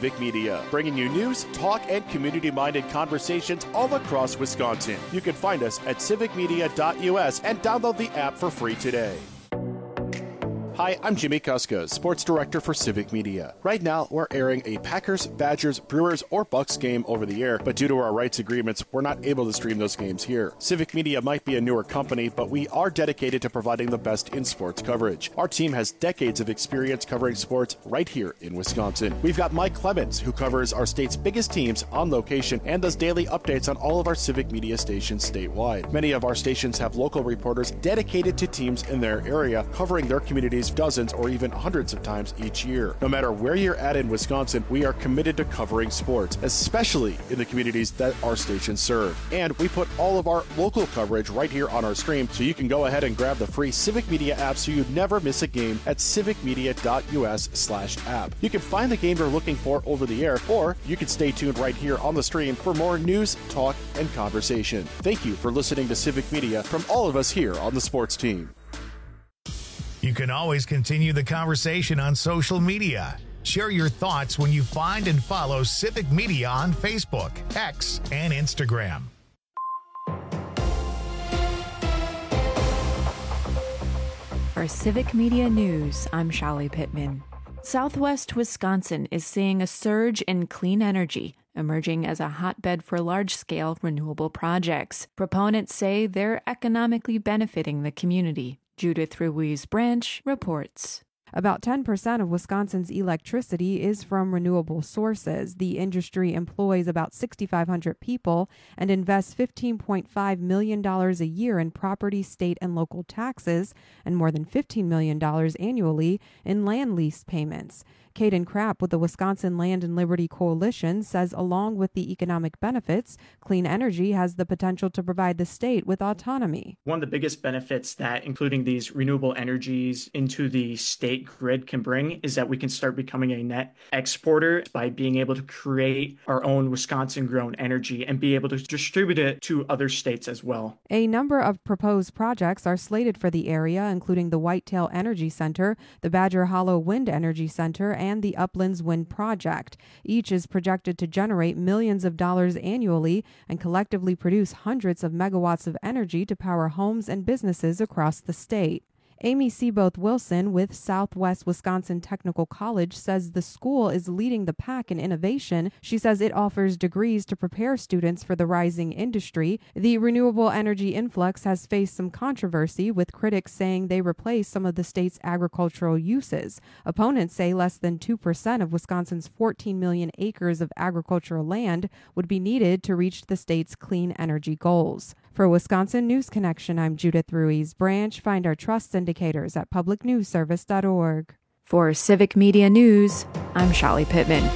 Civic Media, bringing you news, talk, and community-minded conversations all across Wisconsin. You can find us at civicmedia.us and download the app for free today. Hi, I'm Jimmy Kuska, Sports Director for Civic Media. Right now, we're airing a Packers, Badgers, Brewers, or Bucks game over the air, but due to our rights agreements, we're not able to stream those games here. Civic Media might be a newer company, but we are dedicated to providing the best in sports coverage. Our team has decades of experience covering sports right here in Wisconsin. We've got Mike Clemens, who covers our state's biggest teams on location and does daily updates on all of our Civic Media stations statewide. Many of our stations have local reporters dedicated to teams in their area, covering their communities dozens or even hundreds of times each year. No matter where you're at in Wisconsin, we are committed to covering sports, especially in the communities that our stations serve. And we put all of our local coverage right here on our stream, so you can go ahead and grab the free Civic Media app so you never miss a game at civicmedia.us/app. You can find the game you're looking for over the air, or you can stay tuned right here on the stream for more news, talk, and conversation. Thank you for listening to Civic Media from all of us here on the sports team. You can always continue the conversation on social media. Share your thoughts when you find and follow Civic Media on Facebook, X, and Instagram. For Civic Media News, I'm Shali Pittman. Southwest Wisconsin is seeing a surge in clean energy, emerging as a hotbed for large-scale renewable projects. Proponents say they're economically benefiting the community. Judith Ruiz-Branch reports. About 10% of Wisconsin's electricity is from renewable sources. The industry employs about 6,500 people and invests $15.5 million a year in property, state, and local taxes, and more than $15 million annually in land lease payments. Caden Krapp with the Wisconsin Land and Liberty Coalition says along with the economic benefits, clean energy has the potential to provide the state with autonomy. One of the biggest benefits that including these renewable energies into the state grid can bring is that we can start becoming a net exporter by being able to create our own Wisconsin-grown energy and be able to distribute it to other states as well. A number of proposed projects are slated for the area, including the Whitetail Energy Center, the Badger Hollow Wind Energy Center, and the Uplands Wind Project. Each is projected to generate millions of dollars annually and collectively produce hundreds of megawatts of energy to power homes and businesses across the state. Amy Seaboth Wilson with Southwest Wisconsin Technical College says the school is leading the pack in innovation. She says it offers degrees to prepare students for the rising industry. The renewable energy influx has faced some controversy, with critics saying they replace some of the state's agricultural uses. Opponents say less than 2% of Wisconsin's 14 million acres of agricultural land would be needed to reach the state's clean energy goals. For Wisconsin News Connection, I'm Judith Ruiz-Branch. Find our trust indicators at publicnewsservice.org. For Civic Media News, I'm Shali Pittman.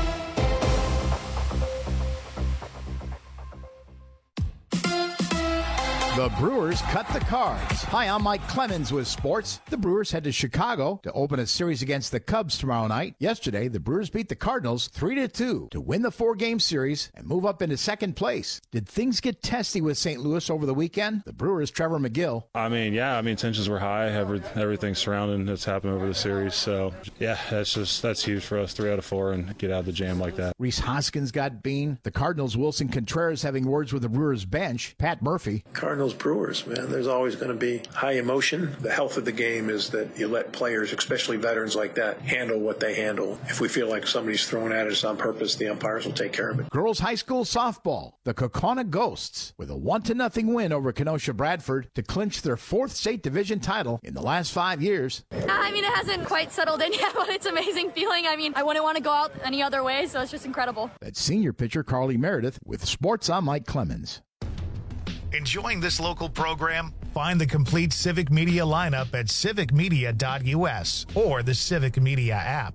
The Brewers cut the cards. Hi, I'm Mike Clemens with sports. The Brewers head to Chicago to open a series against the Cubs tomorrow night. Yesterday, the Brewers beat the Cardinals 3-2 to win the 4-game series and move up into second place. Did things get testy with St. Louis over the weekend? The Brewers' Trevor McGill. Tensions were high. Everything surrounding that's happened over the series. So, that's huge for us. 3 out of 4 and get out of the jam like that. Rhys Hoskins got bean. The Cardinals' Wilson Contreras having words with the Brewers bench. Pat Murphy. Cardinals Brewers, man, there's always going to be high emotion. The health of the game is that you let players, especially veterans like that, handle what they handle. If we feel like somebody's throwing at us on purpose, the umpires will take care of it. Girls high school softball, the Kaukauna Ghosts, with a 1-0 win over Kenosha Bradford to clinch their 4th state division title in the last 5 years. It hasn't quite settled in yet, but it's an amazing feeling. I wouldn't want to go out any other way, so it's just incredible. That's senior pitcher Carly Meredith with sports. I'm Mike Clemens. Enjoying this local program? Find the complete Civic Media lineup at civicmedia.us or the Civic Media app.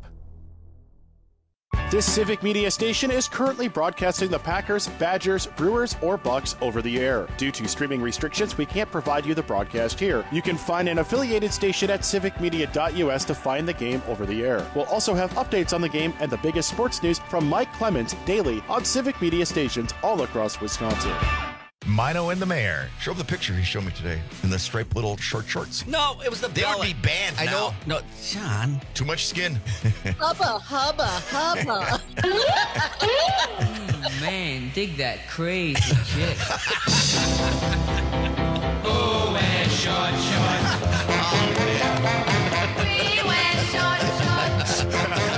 This Civic Media station is currently broadcasting the Packers, Badgers, Brewers, or Bucks over the air. Due to streaming restrictions, we can't provide you the broadcast here. You can find an affiliated station at civicmedia.us to find the game over the air. We'll also have updates on the game and the biggest sports news from Mike Clemens daily on Civic Media stations all across Wisconsin. Mino and the Mayor. Show him the picture he showed me today in the striped little short shorts. No, it was the They belly. would be banned I now. know. No, John. Too much skin. Hubba, hubba, hubba. Man, dig that crazy chick. Oh, wear short shorts. We wear short shorts.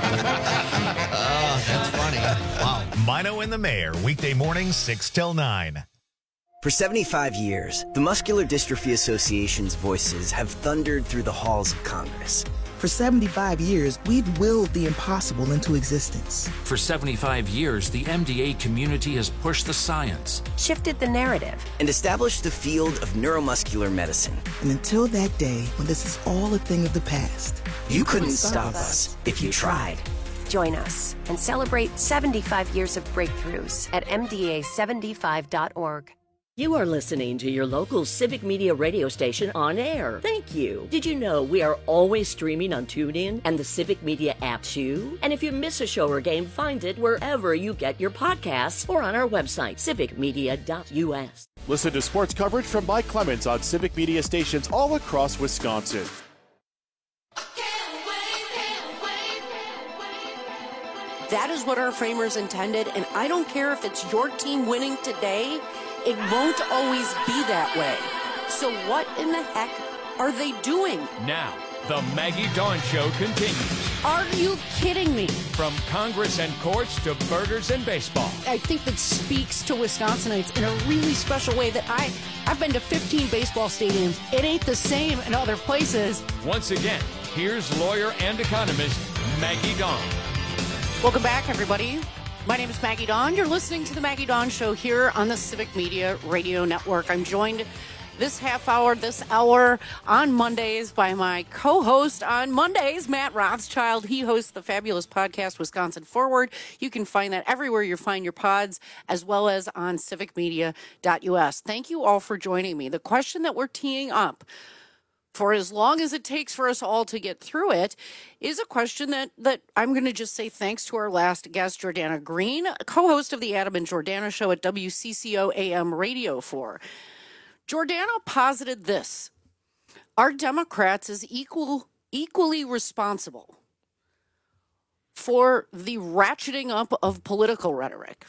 Oh, that's funny. Wow. Mino and the Mayor, weekday mornings 6 till 9. For 75 years, the Muscular Dystrophy Association's voices have thundered through the halls of Congress. For 75 years, we've willed the impossible into existence. For 75 years, the MDA community has pushed the science, shifted the narrative, and established the field of neuromuscular medicine. And until that day, when this is all a thing of the past, you couldn't stop us if you tried. Join us and celebrate 75 years of breakthroughs at MDA75.org. You are listening to your local Civic Media radio station on air. Thank you. Did you know we are always streaming on TuneIn and the Civic Media app too? And if you miss a show or game, find it wherever you get your podcasts or on our website, civicmedia.us. Listen to sports coverage from Mike Clemens on Civic Media stations all across Wisconsin. That is what our framers intended, and I don't care if it's your team winning today, it won't always be that way. So what in the heck are they doing? Now, the Maggie Dawn Show continues. Are you kidding me? From Congress and courts to burgers and baseball. I think that speaks to Wisconsinites in a really special way that I've been to 15 baseball stadiums. It ain't the same in other places. Once again, here's lawyer and economist Maggie Dawn. Welcome back, everybody. My name is Maggie Dawn. You're listening to the Maggie Dawn Show here on the Civic Media Radio Network. I'm joined this hour on Mondays by my co-host on Mondays, Matt Rothschild. He hosts the fabulous podcast, Wisconsin Forward. You can find that everywhere you find your pods, as well as on civicmedia.us. Thank you all for joining me. The question that we're teeing up for as long as it takes for us all to get through it, is a question that I'm going to just say thanks to our last guest, Jordana Green, co-host of the Adam and Jordana Show at WCCO AM Radio 4. Jordana posited this: are Democrats as equally responsible for the ratcheting up of political rhetoric?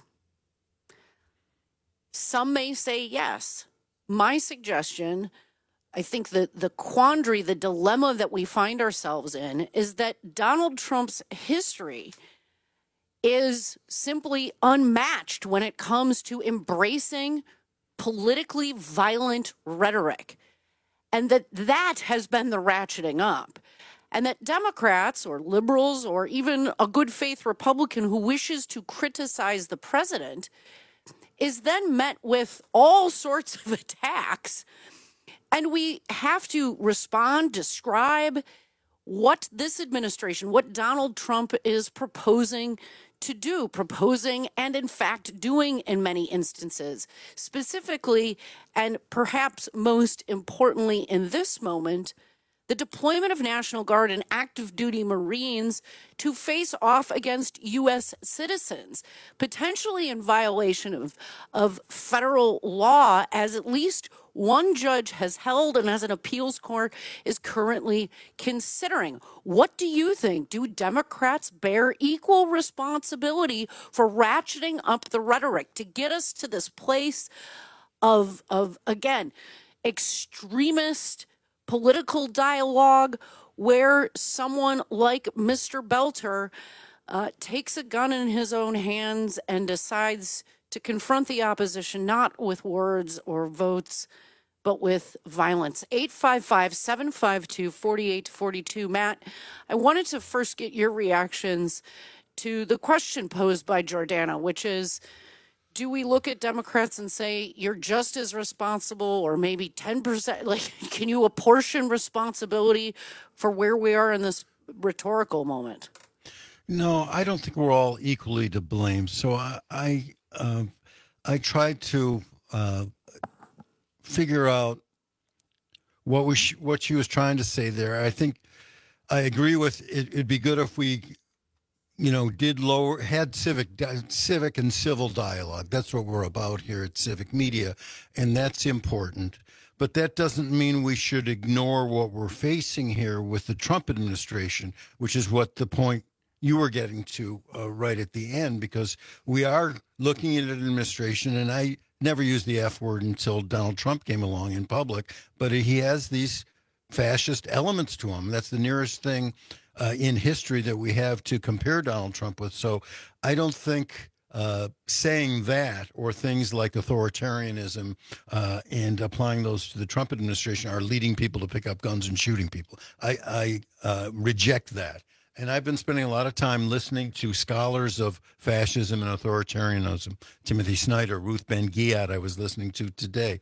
Some may say yes. My suggestion, I think the quandary, the dilemma that we find ourselves in is that Donald Trump's history is simply unmatched when it comes to embracing politically violent rhetoric, and that has been the ratcheting up. And that Democrats or liberals or even a good faith Republican who wishes to criticize the president is then met with all sorts of attacks. And we have to respond, describe what this administration, what Donald Trump is proposing to do, and in fact doing in many instances. Specifically, and perhaps most importantly in this moment, the deployment of National Guard and active duty Marines to face off against U.S. citizens, potentially in violation of federal law, as at least one judge has held and as an appeals court is currently considering. What do you think? Do Democrats bear equal responsibility for ratcheting up the rhetoric to get us to this place of again, extremist political dialogue where someone like Mr. Belter takes a gun in his own hands and decides to confront the opposition not with words or votes, but with violence? 855-752-4842. Matt, I wanted to first get your reactions to the question posed by Jordana, which is, do we look at Democrats and say you're just as responsible, or maybe 10%? Like, can you apportion responsibility for where we are in this rhetorical moment? No, I don't think we're all equally to blame. So I tried to figure out what she was trying to say there. I think I agree with it. It'd be good if we had civic and civil dialogue. That's what we're about here at Civic Media, and that's important. But that doesn't mean we should ignore what we're facing here with the Trump administration, which is what the point you were getting to right at the end, because we are looking at an administration, and I never used the F word until Donald Trump came along in public, but he has these fascist elements to him. That's the nearest thing in history that we have to compare Donald Trump with. So I don't think saying that or things like authoritarianism and applying those to the Trump administration are leading people to pick up guns and shooting people. I reject that. And I've been spending a lot of time listening to scholars of fascism and authoritarianism. Timothy Snyder, Ruth Ben-Ghiat, I was listening to today.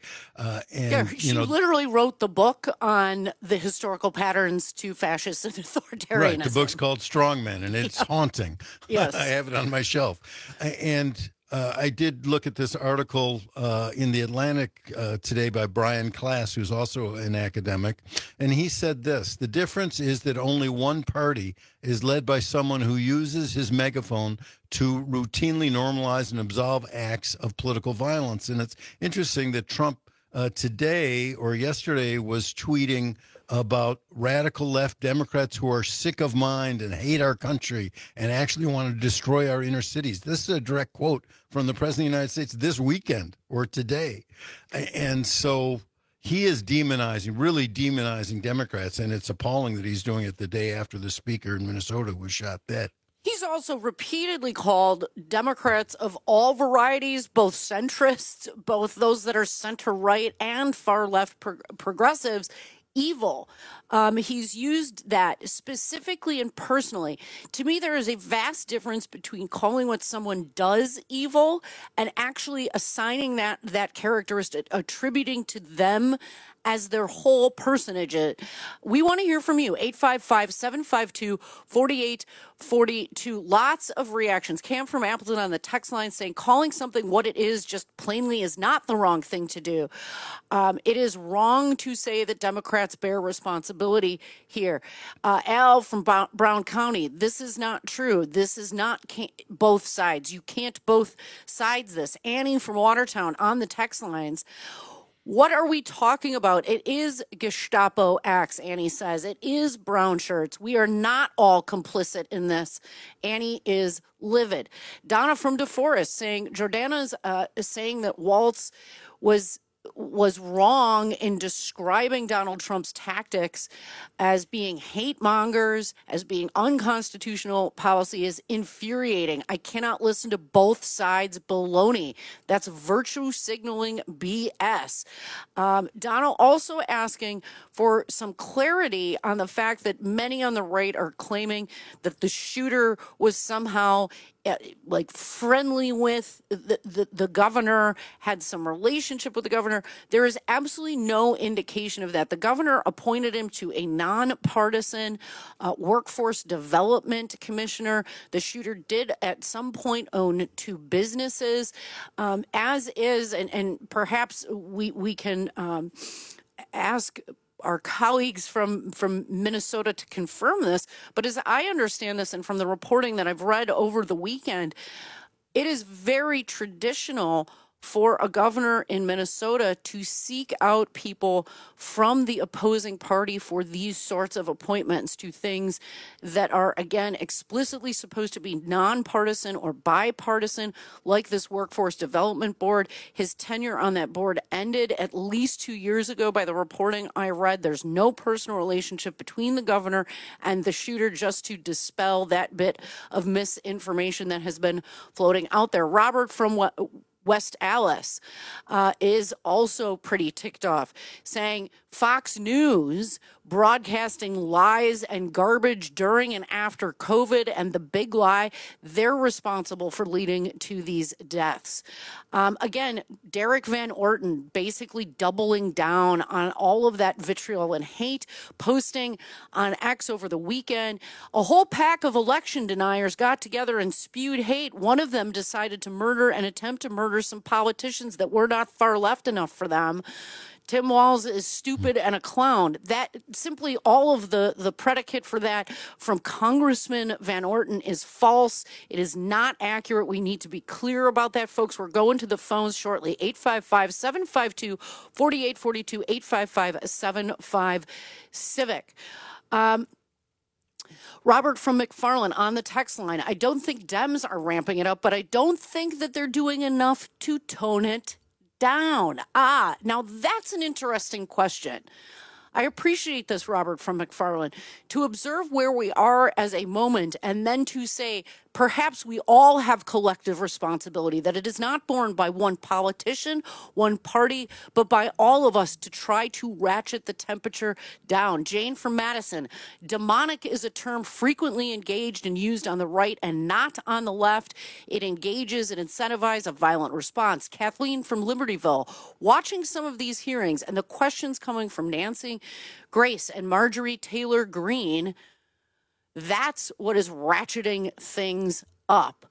She literally wrote the book on the historical patterns to fascism and authoritarianism. Right, the book's called Strongmen, and it's haunting. Yes. I have it on my shelf. And I did look at this article in The Atlantic today by Brian Klass, who's also an academic, and he said this: the difference is that only one party is led by someone who uses his megaphone to routinely normalize and absolve acts of political violence. And it's interesting that Trump today or yesterday was tweeting about radical left Democrats who are sick of mind and hate our country and actually want to destroy our inner cities. This is a direct quote from the President of the United States this weekend or today. And so he is really demonizing Democrats, and it's appalling that he's doing it the day after the speaker in Minnesota was shot dead. He's also repeatedly called Democrats of all varieties, both centrists, both those that are center-right and far-left progressives, evil. He's used that specifically and personally. To me, there is a vast difference between calling what someone does evil and actually assigning that characteristic, attributing to them as their whole personage. We want to hear from you. 855-752-4842. Lots of reactions. Cam from Appleton on the text line saying calling something what it is just plainly is not the wrong thing to do. It is wrong to say that Democrats bear responsibility here. Al from Brown County, this is not true. This is not both sides. You can't both sides this. Annie from Watertown on the text lines. What are we talking about? It is Gestapo acts, Annie says. It is brown shirts. We are not all complicit in this. Annie is livid. Donna from DeForest saying, Jordana's saying that Waltz was wrong in describing Donald Trump's tactics as being hate mongers, as being unconstitutional policy is infuriating. I cannot listen to both sides baloney. That's virtue signaling BS. Donald also asking for some clarity on the fact that many on the right are claiming that the shooter was somehow friendly with the governor, had some relationship with the governor. There is absolutely no indication of that. The governor appointed him to a nonpartisan workforce development commissioner. The shooter did at some point own two businesses, as is, and perhaps we can ask our colleagues from Minnesota to confirm this. But as I understand this, and from the reporting that I've read over the weekend, it is very traditional for a governor in Minnesota to seek out people from the opposing party for these sorts of appointments to things that are, again, explicitly supposed to be nonpartisan or bipartisan, like this Workforce Development Board. His tenure on that board ended at least 2 years ago by the reporting I read. There's no personal relationship between the governor and the shooter, just to dispel that bit of misinformation that has been floating out there. Robert from West Allis is also pretty ticked off, saying Fox News broadcasting lies and garbage during and after COVID and the big lie, they're responsible for leading to these deaths. Again, Derek Van Orton basically doubling down on all of that vitriol and hate, posting on X over the weekend. A whole pack of election deniers got together and spewed hate. One of them decided to attempt to murder murder some politicians that were not far left enough for them. Tim Walz is stupid and a clown. That simply all of the predicate for that from Congressman Van Orten is false. It is not accurate. We need to be clear about that, folks. We're going to the phones shortly. 855-752-4842, 855-75-CIVIC. Robert from McFarland on the text line. I don't think Dems are ramping it up, but I don't think that they're doing enough to tone it down. Now that's an interesting question. I appreciate this, Robert from McFarland, to observe where we are as a moment and then to say, perhaps we all have collective responsibility, that it is not borne by one politician, one party, but by all of us to try to ratchet the temperature down. Jane from Madison, demonic is a term frequently engaged and used on the right and not on the left. It engages and incentivizes a violent response. Kathleen from Libertyville, watching some of these hearings and the questions coming from Nancy Grace and Marjorie Taylor Greene, that's what is ratcheting things up.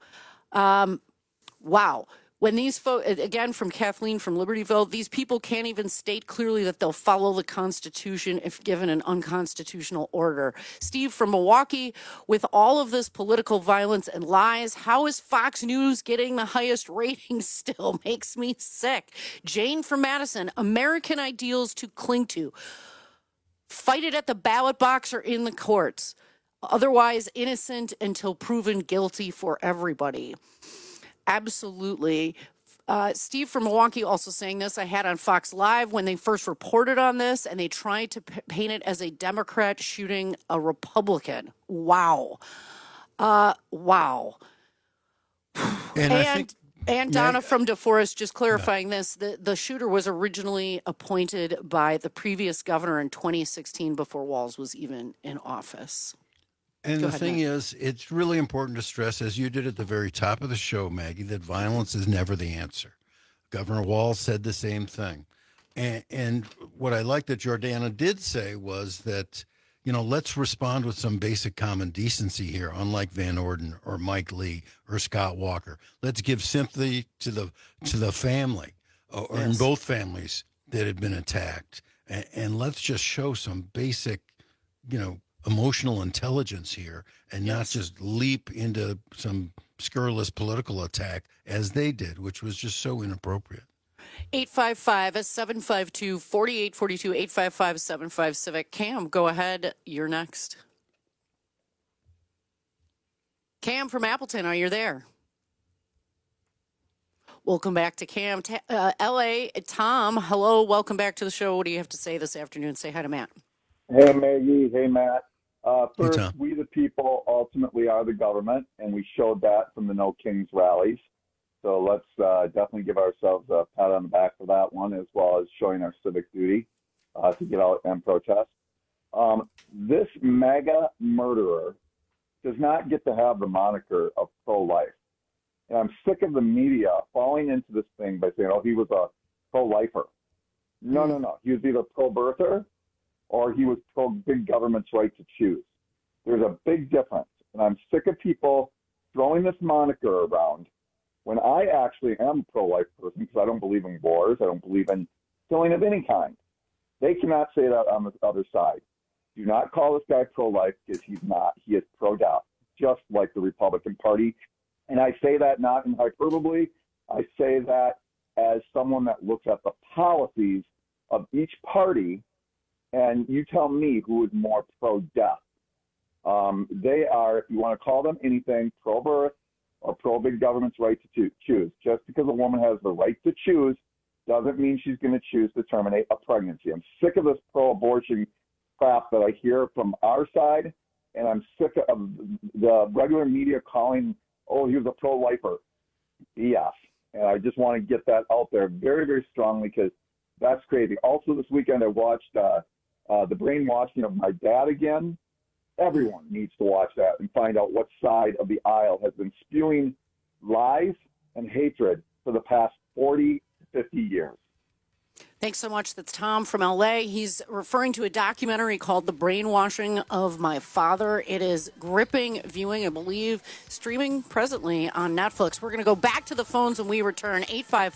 Wow. When these folks, again, from Kathleen from Libertyville, these people can't even state clearly that they'll follow the Constitution if given an unconstitutional order. Steve from Milwaukee, with all of this political violence and lies, how is Fox News getting the highest ratings still? Makes me sick. Jane from Madison, American ideals to cling to. Fight it at the ballot box or in the courts. Otherwise innocent until proven guilty for everybody. Absolutely. Steve from Milwaukee also saying this. I had on Fox Live when they first reported on this, and they tried to paint it as a Democrat shooting a Republican. Wow. Wow. And Donna from DeForest just clarifying this, the shooter was originally appointed by the previous governor in 2016 before Walz was even in office. And the thing is, it's really important to stress, as you did at the very top of the show, Maggie, that violence is never the answer. Governor Walz said the same thing. And what I like that Jordana did say was that, let's respond with some basic common decency here, unlike Van Orden or Mike Lee or Scott Walker. Let's give sympathy to the family, or in both families that had been attacked. And let's just show some basic, emotional intelligence here and not just leap into some scurrilous political attack as they did, which was just so inappropriate. 855-752-4842, 855-75-CIVIC. Cam, go ahead. You're next. Cam from Appleton, are you there? Welcome back to Cam. L.A., Tom, hello. Welcome back to the show. What do you have to say this afternoon? Say hi to Matt. Hey, Maggie. Hey, Matt. First, we the people ultimately are the government, and we showed that from the No Kings rallies. So let's definitely give ourselves a pat on the back for that one, as well as showing our civic duty to get out and protest. This MAGA murderer does not get to have the moniker of pro-life. And I'm sick of the media falling into this thing by saying, he was a pro-lifer. No. He was either pro-birther or he was pro-big government's right to choose. There's a big difference. And I'm sick of people throwing this moniker around when I actually am a pro-life person because I don't believe in wars. I don't believe in killing of any kind. They cannot say that on the other side. Do not call this guy pro-life because he's not. He is pro-death, just like the Republican Party. And I say that not in hyperbole. I say that as someone that looks at the policies of each party, and you tell me who is more pro-death. They are, if you want to call them anything, pro-birth or pro-big government's right to choose. Just because a woman has the right to choose doesn't mean she's going to choose to terminate a pregnancy. I'm sick of this pro-abortion crap that I hear from our side, and I'm sick of the regular media calling, he was a pro-lifer. Yes. And I just want to get that out there very, very strongly because that's crazy. Also, this weekend I watched the brainwashing of my dad again. Everyone needs to watch that and find out what side of the aisle has been spewing lies and hatred for the past 40 to 50 years. Thanks so much. That's Tom from LA. He's referring to a documentary called The Brainwashing of My Father. It is gripping viewing, I believe, streaming presently on Netflix. We're going to go back to the phones when we return.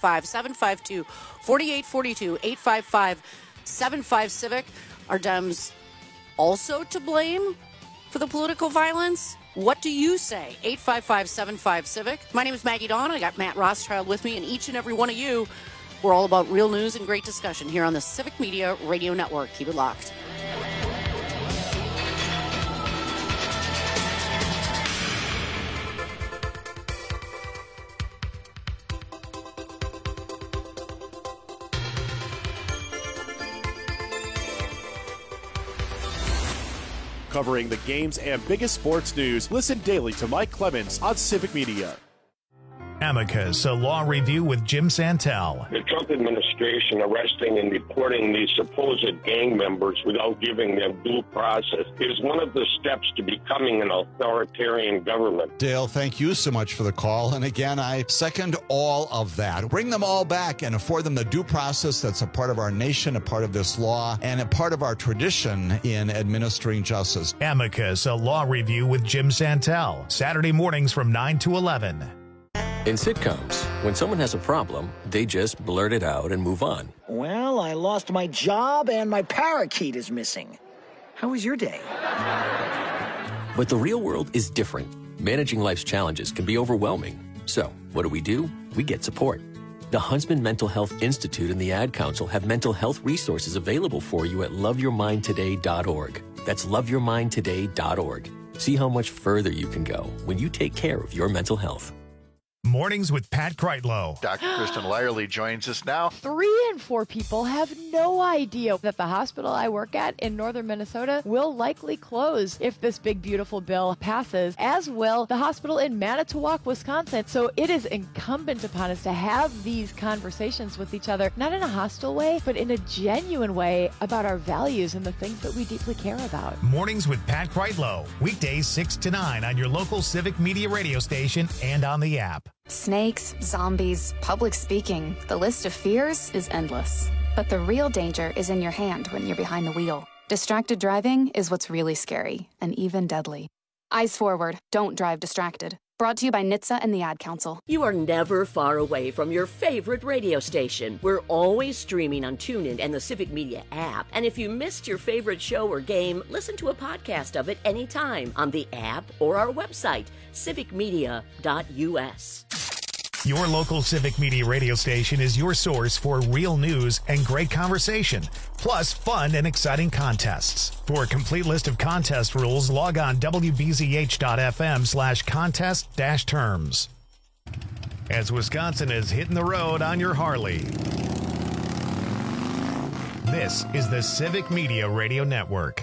855-752-4842, 855-75-CIVIC. Are Dems also to blame for the political violence? What do you say? 855-75-CIVIC. My name is Maggie Dawn. I got Matt Rothschild with me, and each and every one of you, we're all about real news and great discussion here on the Civic Media Radio Network. Keep it locked. Covering the games and biggest sports news, listen daily to Mike Clemens on Civic Media. Amicus, a law review with Jim Santel. The Trump administration arresting and deporting these supposed gang members without giving them due process is one of the steps to becoming an authoritarian government. Dale, thank you so much for the call. And again, I second all of that. Bring them all back and afford them the due process that's a part of our nation, a part of this law, and a part of our tradition in administering justice. Amicus, a law review with Jim Santel. Saturday mornings from 9 to 11. In sitcoms, when someone has a problem, they just blurt it out and move on. Well, I lost my job and my parakeet is missing. How was your day? But the real world is different. Managing life's challenges can be overwhelming. So, what do? We get support. The Huntsman Mental Health Institute and the Ad Council have mental health resources available for you at loveyourmindtoday.org. That's loveyourmindtoday.org. See how much further you can go when you take care of your mental health. Mornings with Pat Kreitlow. Dr. Kristen Lyerly joins us now. 3 in 4 people have no idea that the hospital I work at in northern Minnesota will likely close if this big, beautiful bill passes, as will the hospital in Manitowoc, Wisconsin. So it is incumbent upon us to have these conversations with each other, not in a hostile way, but in a genuine way about our values and the things that we deeply care about. Mornings with Pat Kreitlow. Weekdays 6 to 9 on your local Civic Media radio station and on the app. Snakes, zombies, public speaking. The list of fears is endless. But the real danger is in your hand when you're behind the wheel. Distracted driving is what's really scary and even deadly. Eyes forward. Don't drive distracted. Brought to you by NHTSA and the Ad Council. You are never far away from your favorite radio station. We're always streaming on TuneIn and the Civic Media app. And if you missed your favorite show or game, listen to a podcast of it anytime on the app or our website, civicmedia.us. Your local Civic Media radio station is your source for real news and great conversation, plus fun and exciting contests. For a complete list of contest rules, log on wbzh.fm/contest-terms. As Wisconsin is hitting the road on your Harley. This is the Civic Media Radio Network.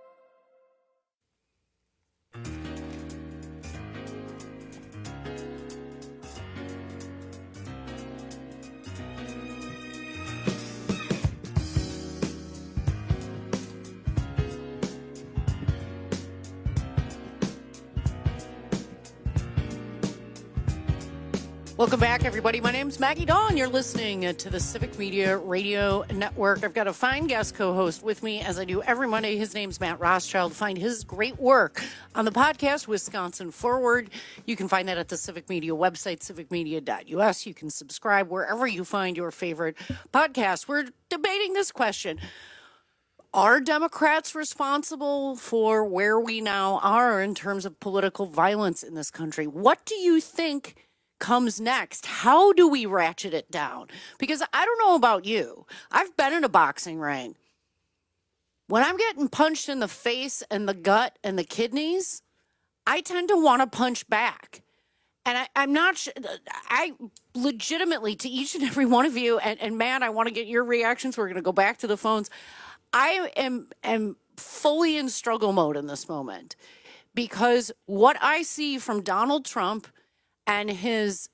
Welcome back, everybody. My name's Maggie Dawn. You're listening to the Civic Media Radio Network. I've got a fine guest co-host with me, as I do every Monday. His name's Matt Rothschild. Find his great work on the podcast, Wisconsin Forward. You can find that at the Civic Media website, civicmedia.us. You can subscribe wherever you find your favorite podcast. We're debating this question. Are Democrats responsible for where we now are in terms of political violence in this country? What do you think comes next? How do we ratchet it down? Because I don't know about you. I've been in a boxing ring. When I'm getting punched in the face and the gut and the kidneys, I tend to want to punch back. And I'm not sure. I legitimately, to each and every one of you, and Matt, I want to get your reactions. We're going to go back to the phones. I am fully in struggle mode in this moment because what I see from Donald Trump and his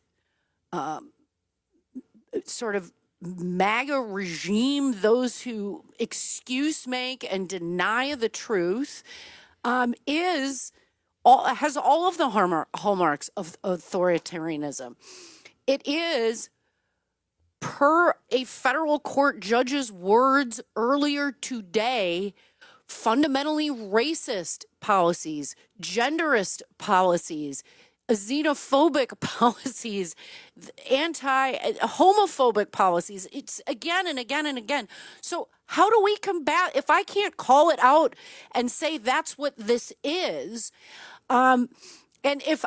sort of MAGA regime, those who excuse make and deny the truth, has all of the hallmarks of authoritarianism. It is per a federal court judge's words earlier today, fundamentally racist policies, genderist xenophobic policies, anti-homophobic policies. It's again and again and again. So how do we combat, if I can't call it out and say that's what this is, and if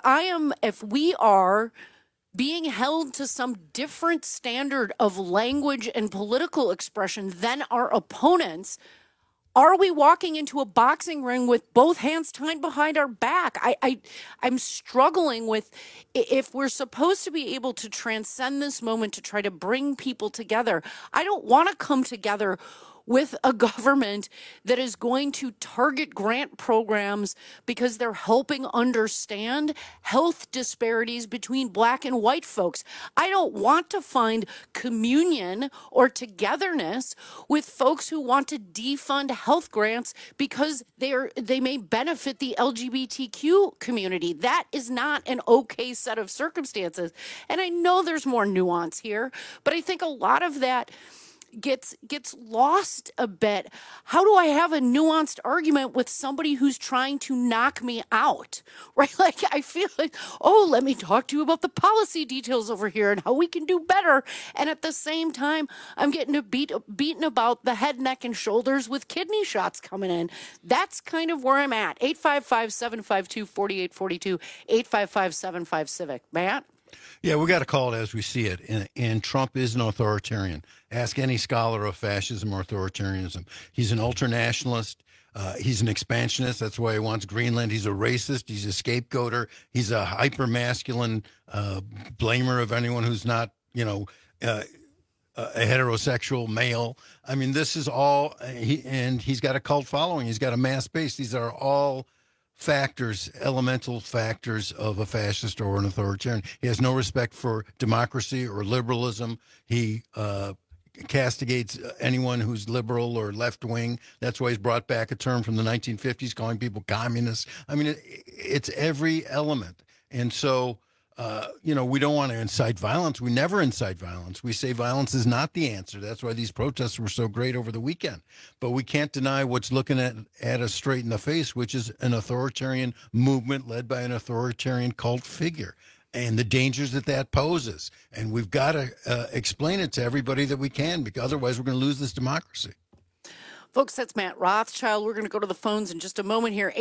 we are being held to some different standard of language and political expression than our opponents, are we walking into a boxing ring with both hands tied behind our back? I'm struggling with, if we're supposed to be able to transcend this moment to try to bring people together, I don't want to come together with a government that is going to target grant programs because they're helping understand health disparities between black and white folks. I don't want to find communion or togetherness with folks who want to defund health grants because they may benefit the LGBTQ community. That is not an okay set of circumstances. And I know there's more nuance here, but I think a lot of that gets lost a bit. How do I have a nuanced argument with somebody who's trying to knock me out, right? Like, I feel like, oh, let me talk to you about the policy details over here and how we can do better. And at the same time, I'm getting beaten about the head, neck, and shoulders with kidney shots coming in. That's kind of where I'm at. 855-752-4842, 855-75-CIVIC. Matt? Yeah, we got to call it as we see it. And Trump is an authoritarian. Ask any scholar of fascism or authoritarianism. He's an ultranationalist. He's an expansionist. That's why he wants Greenland. He's a racist. He's a scapegoater. He's a hyper-masculine blamer of anyone who's not, a heterosexual male. I mean, this is all, and he's got a cult following. He's got a mass base. These are all factors, elemental factors of a fascist or an authoritarian. He has no respect for democracy or liberalism. He castigates anyone who's liberal or left-wing. That's why he's brought back a term from the 1950s calling people communists. I mean, it's every element. And so, we don't want to incite violence. We never incite violence. We say violence is not the answer. That's why these protests were so great over the weekend. But we can't deny what's looking at us straight in the face, which is an authoritarian movement led by an authoritarian cult figure and the dangers that poses. And we've got to explain it to everybody that we can, because otherwise we're going to lose this democracy. Folks, that's Matt Rothschild. We're going to go to the phones in just a moment here.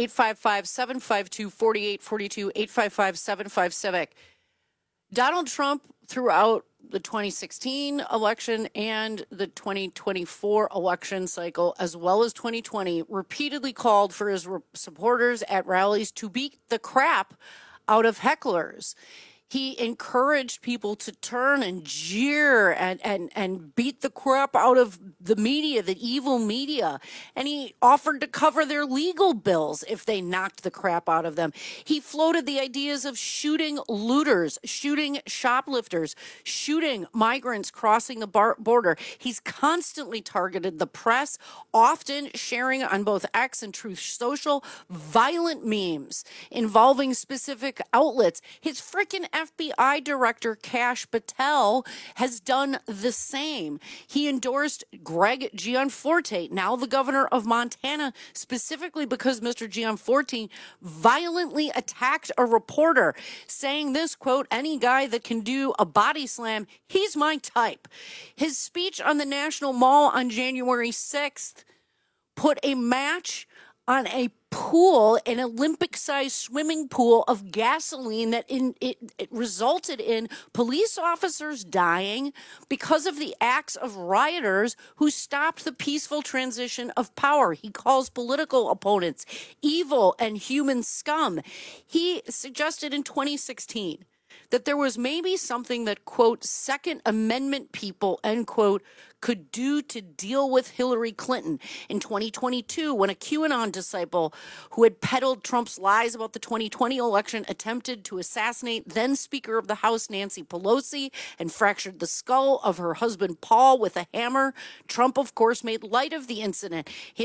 855-752-4842, 855-75-CIVIC. Donald Trump, throughout the 2016 election and the 2024 election cycle, as well as 2020, repeatedly called for his supporters at rallies to beat the crap out of hecklers. He encouraged people to turn and jeer and beat the crap out of the media, the evil media. And he offered to cover their legal bills if they knocked the crap out of them. He floated the ideas of shooting looters, shooting shoplifters, shooting migrants crossing the border. He's constantly targeted the press, often sharing on both X and Truth Social violent memes involving specific outlets. His freaking FBI director, Kash Patel, has done the same. He endorsed Greg Gianforte, now the governor of Montana, specifically because Mr. Gianforte violently attacked a reporter, saying this, quote, "Any guy that can do a body slam, he's my type." His speech on the National Mall on January 6th put a match on a pool, an Olympic-sized swimming pool of gasoline that it resulted in police officers dying because of the acts of rioters who stopped the peaceful transition of power. He calls political opponents evil and human scum. He suggested in 2016 that there was maybe something that, quote, Second Amendment people, end quote, could do to deal with Hillary Clinton. In 2022, when a QAnon disciple who had peddled Trump's lies about the 2020 election attempted to assassinate then Speaker of the House Nancy Pelosi and fractured the skull of her husband Paul with a hammer, Trump, of course, made light of the incident. His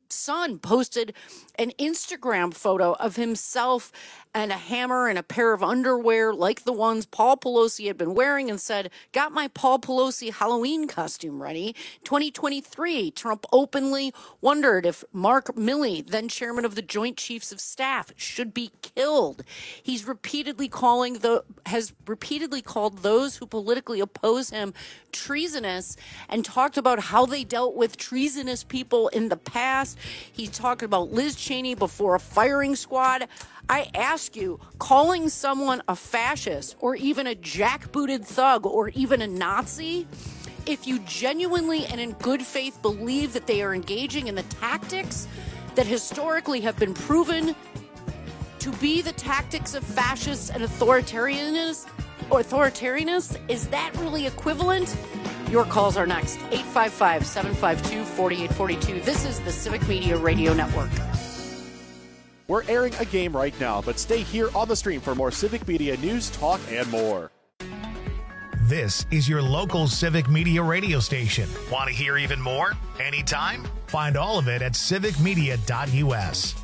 son posted an Instagram photo of himself and a hammer and a pair of underwear like the ones Paul Pelosi had been wearing and said, got my Paul Pelosi Halloween costume ready. 2023, Trump openly wondered if Mark Milley, then chairman of the Joint Chiefs of Staff, should be killed. He's repeatedly called those who politically oppose him treasonous and talked about how they dealt with treasonous people in the past. He talked about Liz Cheney before a firing squad. I ask you, calling someone a fascist or even a jackbooted thug or even a Nazi, if you genuinely and in good faith believe that they are engaging in the tactics that historically have been proven to be the tactics of fascists and authoritarianism, is that really equivalent? Your calls are next. 855-752-4842. This is the Civic Media Radio Network. We're airing a game right now, but stay here on the stream for more Civic Media news, talk, and more. This is your local Civic Media radio station. Want to hear even more? Anytime? Find all of it at civicmedia.us.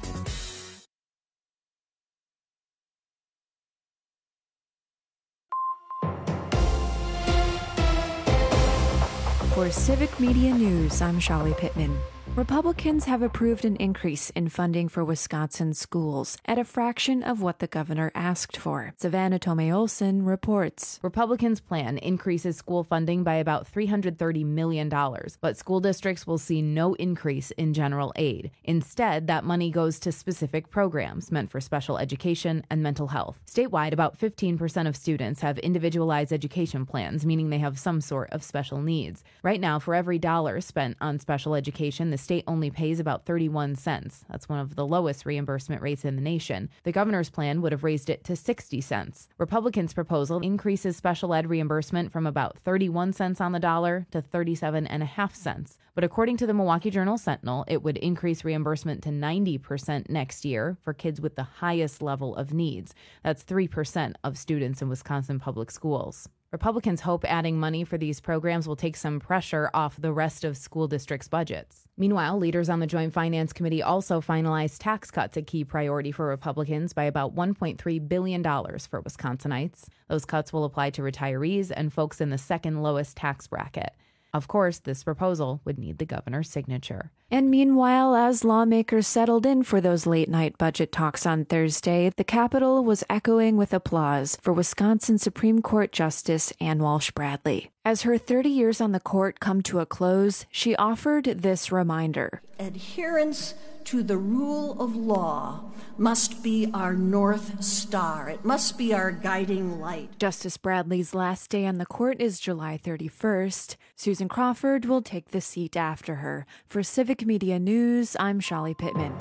For Civic Media News, I'm Shali Pittman. Republicans have approved an increase in funding for Wisconsin schools at a fraction of what the governor asked for. Savannah Tomei-Olsen reports. Republicans' plan increases school funding by about $330 million, but school districts will see no increase in general aid. Instead, that money goes to specific programs meant for special education and mental health. Statewide, about 15% of students have individualized education plans, meaning they have some sort of special needs. Right now, for every dollar spent on special education, the state only pays about 31 cents. That's one of the lowest reimbursement rates in the nation. The governor's plan would have raised it to 60 cents. Republicans' proposal increases special ed reimbursement from about 31 cents on the dollar to 37.5 cents. But according to the Milwaukee Journal-Sentinel, it would increase reimbursement to 90% next year for kids with the highest level of needs. That's 3% of students in Wisconsin public schools. Republicans hope adding money for these programs will take some pressure off the rest of school districts' budgets. Meanwhile, leaders on the Joint Finance Committee also finalized tax cuts, a key priority for Republicans, by about $1.3 billion for Wisconsinites. Those cuts will apply to retirees and folks in the second lowest tax bracket. Of course, this proposal would need the governor's signature. And meanwhile, as lawmakers settled in for those late-night budget talks on Thursday, the Capitol was echoing with applause for Wisconsin Supreme Court Justice Ann Walsh Bradley. As her 30 years on the court come to a close, she offered this reminder. Adherence to the rule of law must be our North Star. It must be our guiding light. Justice Bradley's last day on the court is July 31st. Susan Crawford will take the seat after her. For Civic Media News, I'm Shali Pittman.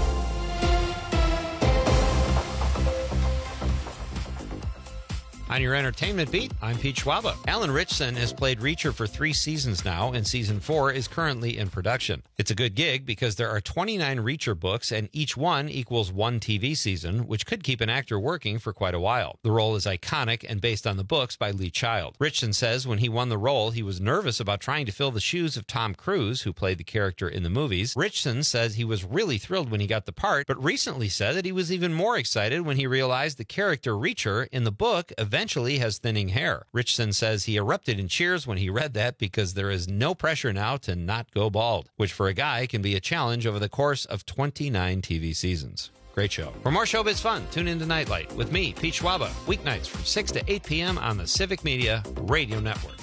On your entertainment beat, I'm Pete Schwaba. Alan Ritchson has played Reacher for 3 seasons now, and season 4 is currently in production. It's a good gig because there are 29 Reacher books, and each one equals 1 TV season, which could keep an actor working for quite a while. The role is iconic and based on the books by Lee Child. Ritchson says when he won the role, he was nervous about trying to fill the shoes of Tom Cruise, who played the character in the movies. Ritchson says he was really thrilled when he got the part, but recently said that he was even more excited when he realized the character Reacher in the book eventually has thinning hair. Ritchson says he erupted in cheers when he read that because there is no pressure now to not go bald, which for a guy can be a challenge over the course of 29 TV seasons. Great show. For more showbiz fun, tune in to Nightlight with me, Pete Schwaba, weeknights from 6 to 8 p.m. on the Civic Media Radio Network.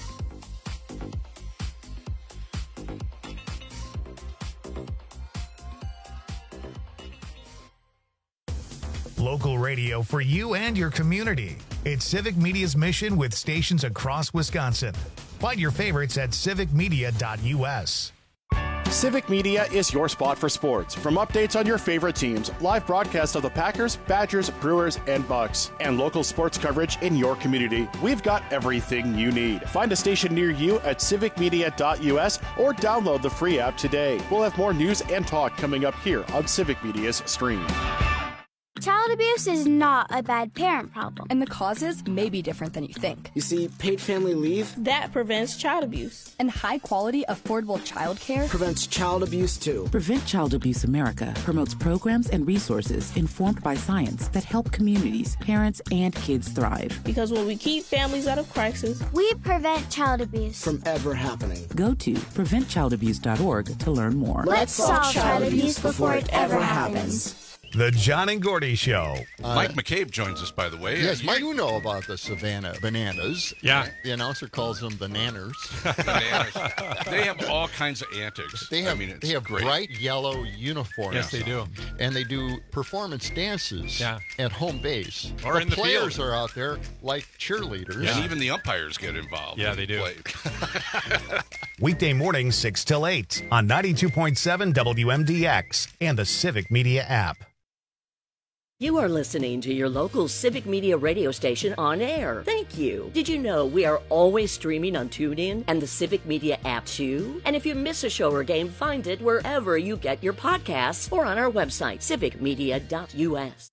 Local radio for you and your community. It's Civic Media's mission with stations across Wisconsin. Find your favorites at civicmedia.us. Civic Media is your spot for sports. From updates on your favorite teams, live broadcasts of the Packers, Badgers, Brewers, and Bucks, and local sports coverage in your community, we've got everything you need. Find a station near you at civicmedia.us or download the free app today. We'll have more news and talk coming up here on Civic Media's stream. Challenge child abuse is not a bad parent problem. And the causes may be different than you think. You see, paid family leave, that prevents child abuse. And high-quality, affordable child care prevents child abuse, too. Prevent Child Abuse America promotes programs and resources informed by science that help communities, parents, and kids thrive. Because when we keep families out of crisis, we prevent child abuse from ever happening. Go to preventchildabuse.org to learn more. Let's solve child abuse before it ever happens. The John and Gordy Show. Mike McCabe joins us, by the way. Yes, you know about the Savannah Bananas. Yeah. The announcer calls them bananas. Bananas. They have all kinds of antics. They have great. bright yellow uniforms. Yes, they do. And they do performance dances at home base. Or in the players field. are out there like cheerleaders. And even the umpires get involved. Yeah, they do. Weekday mornings 6 till 8 on 92.7 WMDX and the Civic Media app. You are listening to your local Civic Media radio station on air. Thank you. Did you know we are always streaming on TuneIn and the Civic Media app too? And if you miss a show or game, find it wherever you get your podcasts or on our website, civicmedia.us.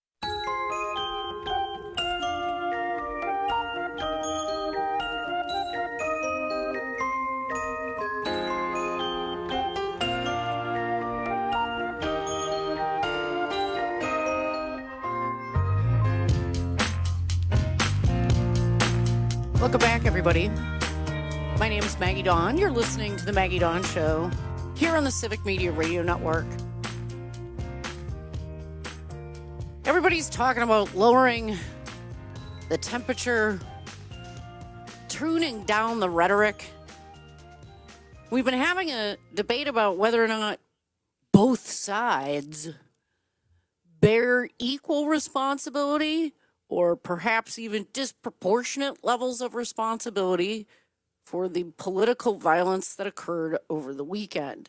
Welcome back, everybody. My name is Maggie Dawn. You're listening to The Maggie Dawn Show here on the Civic Media Radio Network. Everybody's talking about lowering the temperature, tuning down the rhetoric. We've been having a debate about whether or not both sides bear equal responsibility or perhaps even disproportionate levels of responsibility for the political violence that occurred over the weekend.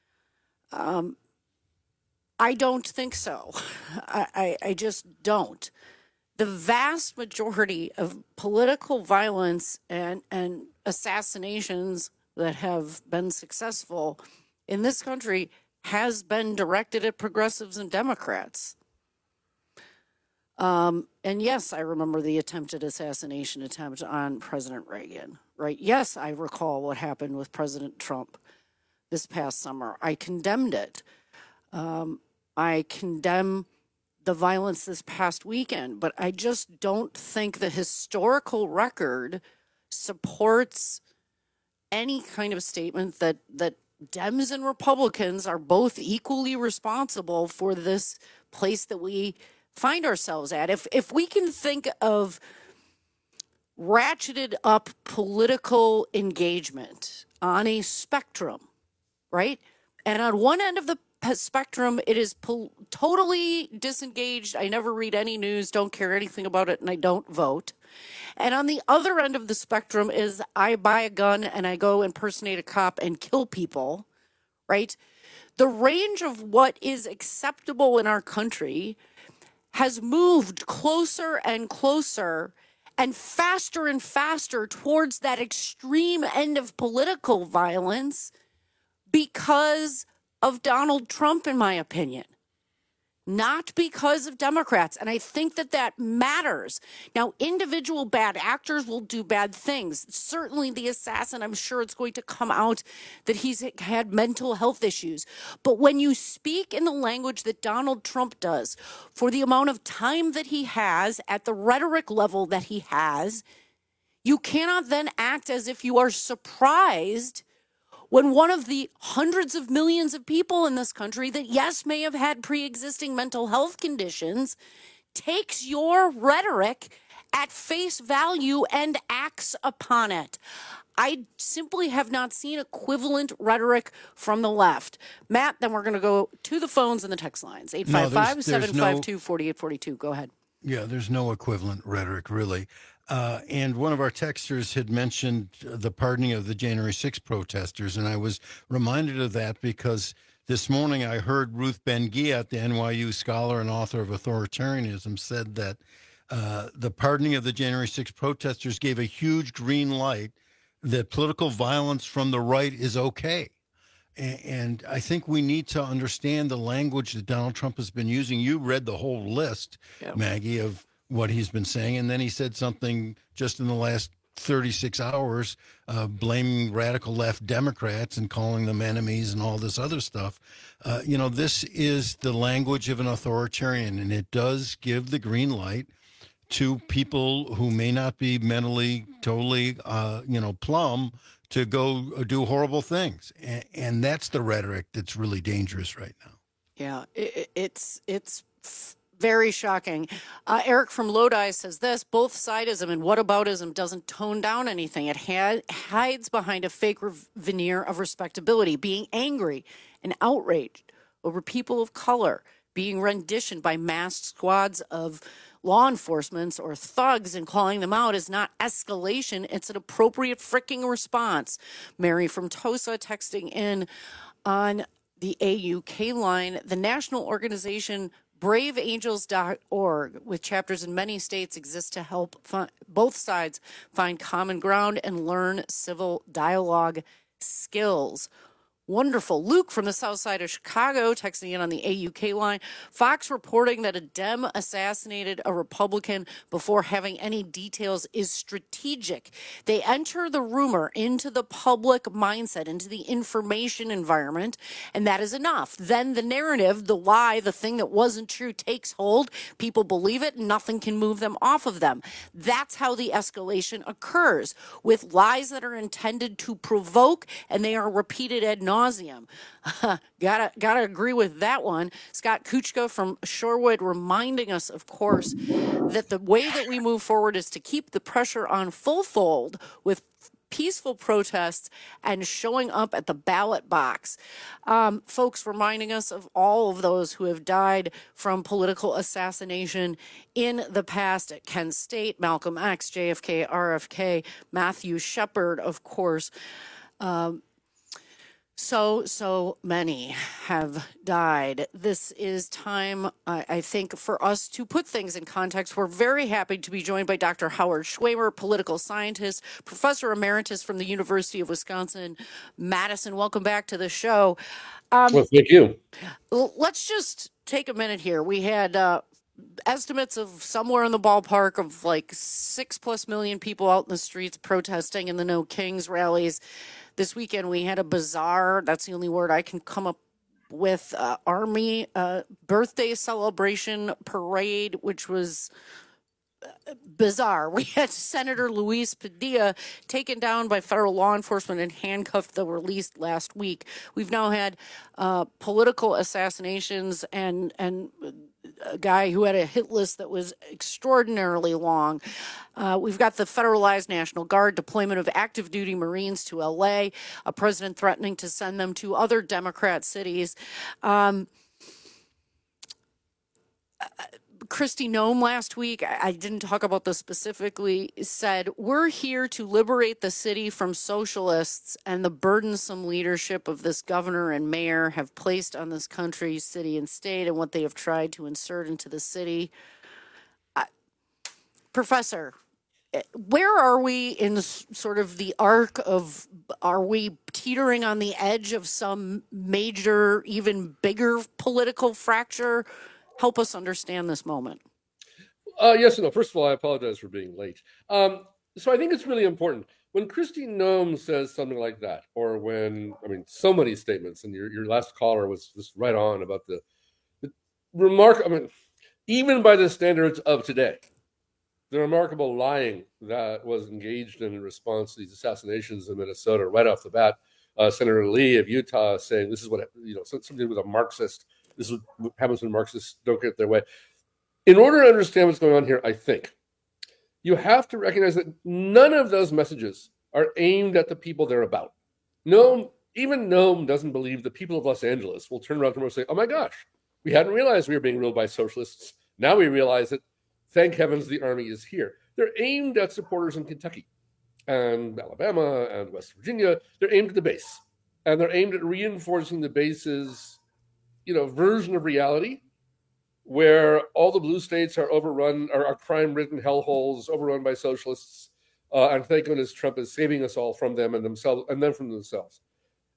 I don't think so. I just don't. The vast majority of political violence and assassinations that have been successful in this country has been directed at progressives and Democrats. And yes, I remember the attempted assassination attempt on President Reagan, right? Yes, I recall what happened with President Trump this past summer. I condemned it. I condemn the violence this past weekend, but I just don't think the historical record supports any kind of statement that Dems and Republicans are both equally responsible for this place that we find ourselves at. If we can think of ratcheted up political engagement on a spectrum, right? And on one end of the spectrum, it is totally disengaged. I never read any news, don't care anything about it, and I don't vote. And on the other end of the spectrum is I buy a gun and I go impersonate a cop and kill people, right? The range of what is acceptable in our country has moved closer and closer and faster towards that extreme end of political violence because of Donald Trump, in my opinion, not because of Democrats. And I think that matters. Now, individual bad actors will do bad things. Certainly the assassin, I'm sure it's going to come out that he's had mental health issues. But when you speak in the language that Donald Trump does, for the amount of time that he has, at the rhetoric level that he has, you cannot then act as if you are surprised when one of the hundreds of millions of people in this country that, yes, may have had pre-existing mental health conditions, takes your rhetoric at face value and acts upon it. I simply have not seen equivalent rhetoric from the left. Matt, then we're going to go to the phones and the text lines. 855-752-4842. Go ahead. Yeah, there's no equivalent rhetoric, really. And one of our texters had mentioned the pardoning of the January 6 protesters, and I was reminded of that because this morning I heard Ruth Ben-Ghiat, the NYU scholar and author of Authoritarianism, said that the pardoning of the January 6 protesters gave a huge green light that political violence from the right is okay. And I think we need to understand the language that Donald Trump has been using. You read the whole list, Maggie, of what he's been saying. And then he said something just in the last 36 hours, blaming radical left Democrats and calling them enemies and all this other stuff. This is the language of an authoritarian, and it does give the green light to people who may not be mentally totally, plumb, to go do horrible things. And that's the rhetoric that's really dangerous right now. Yeah, it's very shocking. Eric from Lodi says this: both sidism and whataboutism doesn't tone down anything. It hides behind a fake veneer of respectability, being angry and outraged over people of color being renditioned by masked squads of law enforcement or thugs, and calling them out is not escalation. It's an appropriate freaking response. Mary from Tosa texting in on the AUK line. The national organization braveangels.org, with chapters in many states, exists to help both sides find common ground and learn civil dialogue skills. Wonderful. Luke from the south side of Chicago texting in on the AUK line. Fox reporting that a Dem assassinated a Republican before having any details is strategic. They enter the rumor into the public mindset, into the information environment, and that is enough. Then the narrative, the lie, the thing that wasn't true takes hold. People believe it, and nothing can move them off of them. That's how the escalation occurs, with lies that are intended to provoke, and they are repeated ad nauseum. Gotta agree with that one. Scott Kuchka from Shorewood reminding us, of course, that the way that we move forward is to keep the pressure on full fold with peaceful protests and showing up at the ballot box. Folks reminding us of all of those who have died from political assassination in the past at Kent State, Malcolm X, JFK, RFK, Matthew Shepard, of course. So many have died. This is time, I think, for us to put things in context. We're very happy to be joined by Dr. Howard Schwimmer, political scientist, professor emeritus from the University of Wisconsin-Madison. Welcome back to the show. Well, thank you. Let's just take a minute here. We had estimates of somewhere in the ballpark of like 6+ million people out in the streets protesting in the No Kings rallies. This weekend, we had a bizarre, that's the only word I can come up with, Army birthday celebration parade, which was bizarre. We had Senator Luis Padilla taken down by federal law enforcement and handcuffed, that were released last week. We've now had political assassinations and a guy who had a hit list that was extraordinarily long. We've got the federalized National Guard, deployment of active duty Marines to LA, a president threatening to send them to other Democrat cities. Kristi Noem last week, I didn't talk about this specifically, said, "We're here to liberate the city from socialists and the burdensome leadership of this governor and mayor have placed on this country, city, and state, and what they have tried to insert into the city." Professor, where are we in sort of the arc of, are we teetering on the edge of some major, even bigger political fracture? Help us understand this moment. Yes and no. First of all, I apologize for being late. So I think it's really important. When Kristi Noem says something like that, or when, so many statements, and your last caller was just right on about the remark, even by the standards of today, the remarkable lying that was engaged in response to these assassinations in Minnesota right off the bat. Senator Lee of Utah saying this is what, somebody was a Marxist. This is what happens when Marxists don't get their way. In order to understand what's going on here, I think you have to recognize that none of those messages are aimed at the people they're about. Even Noem doesn't believe the people of Los Angeles will turn around tomorrow and say, "Oh my gosh, we hadn't realized we were being ruled by socialists. Now we realize that, thank heavens, the army is here." They're aimed at supporters in Kentucky and Alabama and West Virginia. They're aimed at the base, and they're aimed at reinforcing the base's version of reality, where all the blue states are overrun, are crime-ridden hellholes, overrun by socialists, and thank goodness Trump is saving us all from them and themselves, and then from themselves.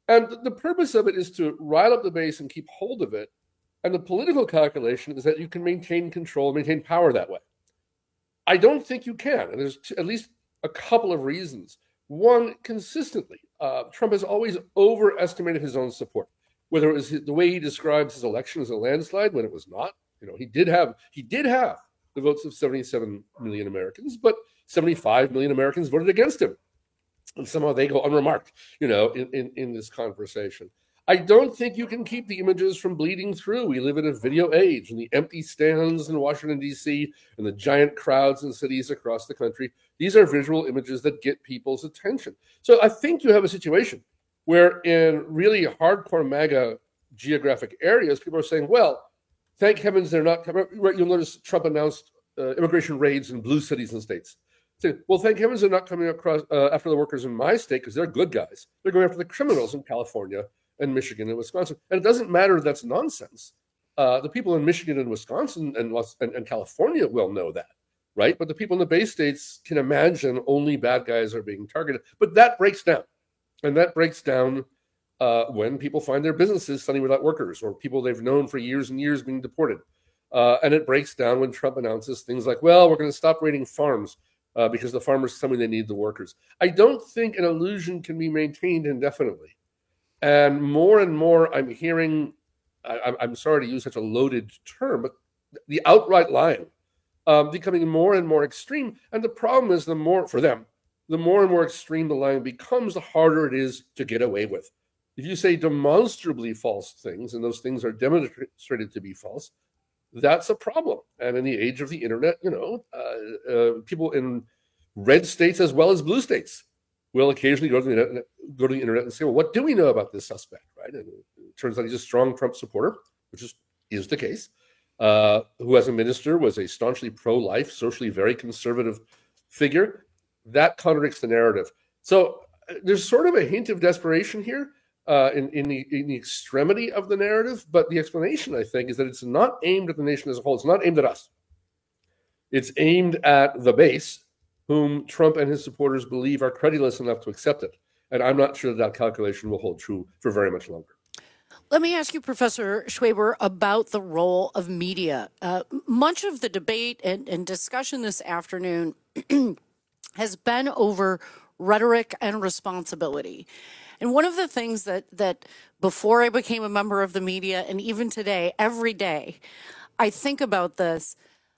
And the purpose of it is to rile up the base and keep hold of it. And the political calculation is that you can maintain control, maintain power that way. I don't think you can. And there's at least a couple of reasons. One, consistently, Trump has always overestimated his own support, whether it was the way he describes his election as a landslide when it was not. He did have the votes of 77 million Americans, but 75 million Americans voted against him. And somehow they go unremarked, in this conversation. I don't think you can keep the images from bleeding through. We live in a video age, and the empty stands in Washington, D.C., and the giant crowds in cities across the country. These are visual images that get people's attention. So I think you have a situation where in really hardcore MAGA geographic areas, people are saying, well, thank heavens they're not coming. You'll notice Trump announced immigration raids in blue cities and states. Say, well, thank heavens they're not coming across after the workers in my state because they're good guys. They're going after the criminals in California and Michigan and Wisconsin. And it doesn't matter if that's nonsense. The people in Michigan and Wisconsin and California will know that, right? But the people in the Bay States can imagine only bad guys are being targeted. But that breaks down. And that breaks down when people find their businesses suddenly without workers or people they've known for years and years being deported. And it breaks down when Trump announces things like, well, we're going to stop raiding farms because the farmers tell me they need the workers. I don't think an illusion can be maintained indefinitely. And more I'm hearing, I'm sorry to use such a loaded term, but the outright lying becoming more and more extreme. And the problem is the more and more extreme the lying becomes, the harder it is to get away with. If you say demonstrably false things, and those things are demonstrated to be false, that's a problem. And in the age of the internet, people in red states as well as blue states will occasionally go to the internet and say, well, what do we know about this suspect, right? And it turns out he's a strong Trump supporter, which is the case, who as a minister was a staunchly pro-life, socially very conservative figure. That contradicts the narrative. So there's sort of a hint of desperation here in the extremity of the narrative, but the explanation, I think, is that it's not aimed at the nation as a whole. It's not aimed at us. It's aimed at the base, whom Trump and his supporters believe are credulous enough to accept it. And I'm not sure that calculation will hold true for very much longer. Let me ask you, Professor Schwaber, about the role of media. Much of the debate and discussion this afternoon has been over rhetoric and responsibility. And one of the things that before I became a member of the media, and even today, every day, I think about this.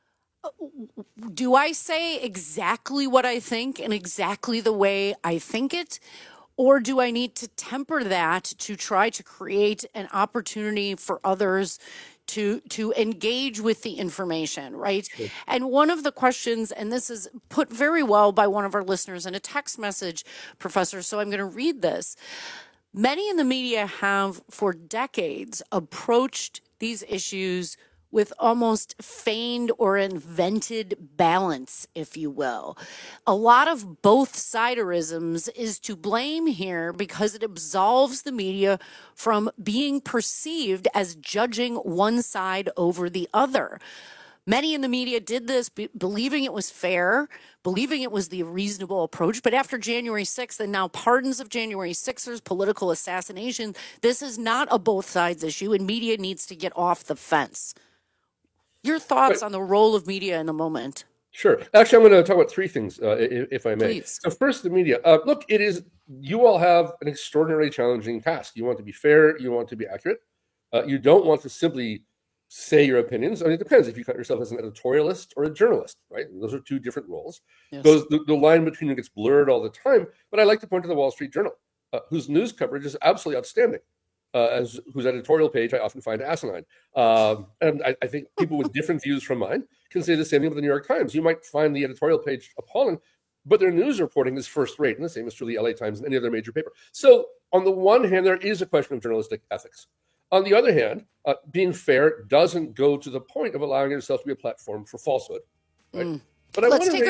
Do I say exactly what I think and exactly the way I think it? Or do I need to temper that to try to create an opportunity for others to engage with the information, right? Sure. And one of the questions, and this is put very well by one of our listeners in a text message, Professor, so I'm going to read this. Many in the media have for decades approached these issues with almost feigned or invented balance, if you will. A lot of both-siderisms is to blame here because it absolves the media from being perceived as judging one side over the other. Many in the media did this believing it was fair, believing it was the reasonable approach. But after January 6th and now pardons of January 6ers, political assassination, this is not a both sides issue, and media needs to get off the fence. Your thoughts on the role of media in the moment? Sure. Actually, I'm going to talk about three things, if I may. Please. So first, the media. Look, you all have an extraordinarily challenging task. You want to be fair. You want to be accurate. You don't want to simply say your opinions. I mean, it depends if you count yourself as an editorialist or a journalist, right? And those are two different roles. Yes. The line between them gets blurred all the time. But I like to point to the Wall Street Journal, whose news coverage is absolutely outstanding. Whose editorial page I often find asinine. And I think people with different views from mine can say the same thing with the New York Times. You might find the editorial page appalling, but their news reporting is first rate, and the same is true of the LA Times and any other major paper. So on the one hand, there is a question of journalistic ethics. On the other hand, being fair doesn't go to the point of allowing yourself to be a platform for falsehood. Right? But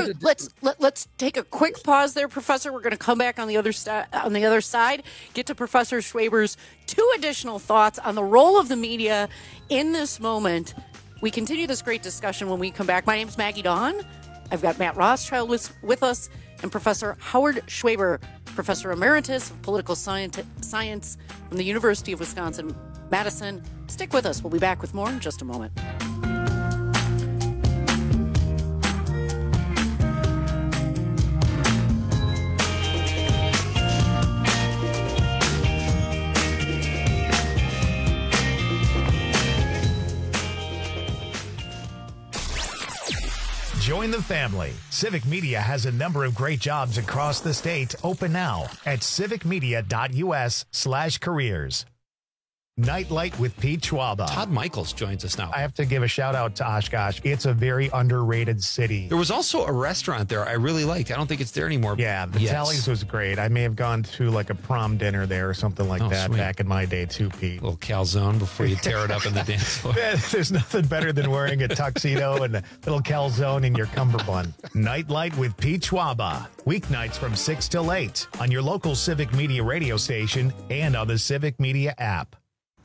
let's take a quick pause there, Professor. We're going to come back on the other side, get to Professor Schwaber's two additional thoughts on the role of the media in this moment. We continue this great discussion when we come back. My name is Maggie Dawn. I've got Matt Rothschild with us and Professor Howard Schwaber Professor Emeritus of Political Science from the University of Wisconsin-Madison. Stick with us. We'll be back with more in just a moment. Join the family. Civic Media has a number of great jobs across the state open now at civicmedia.us/careers. Nightlight with Pete Schwaba. Todd Michaels joins us now. I have to give a shout out to Oshkosh. It's a very underrated city. There was also a restaurant there I really liked. I don't think it's there anymore. Yeah, the Tallies was great. I may have gone to like a prom dinner there or something like that sweet. Back in my day too, Pete. A little calzone before you tear it up in the dance floor. There's nothing better than wearing a tuxedo and a little calzone in your cummerbund. Nightlight with Pete Schwaba. Weeknights from 6 till 8 on your local Civic Media radio station and on the Civic Media app.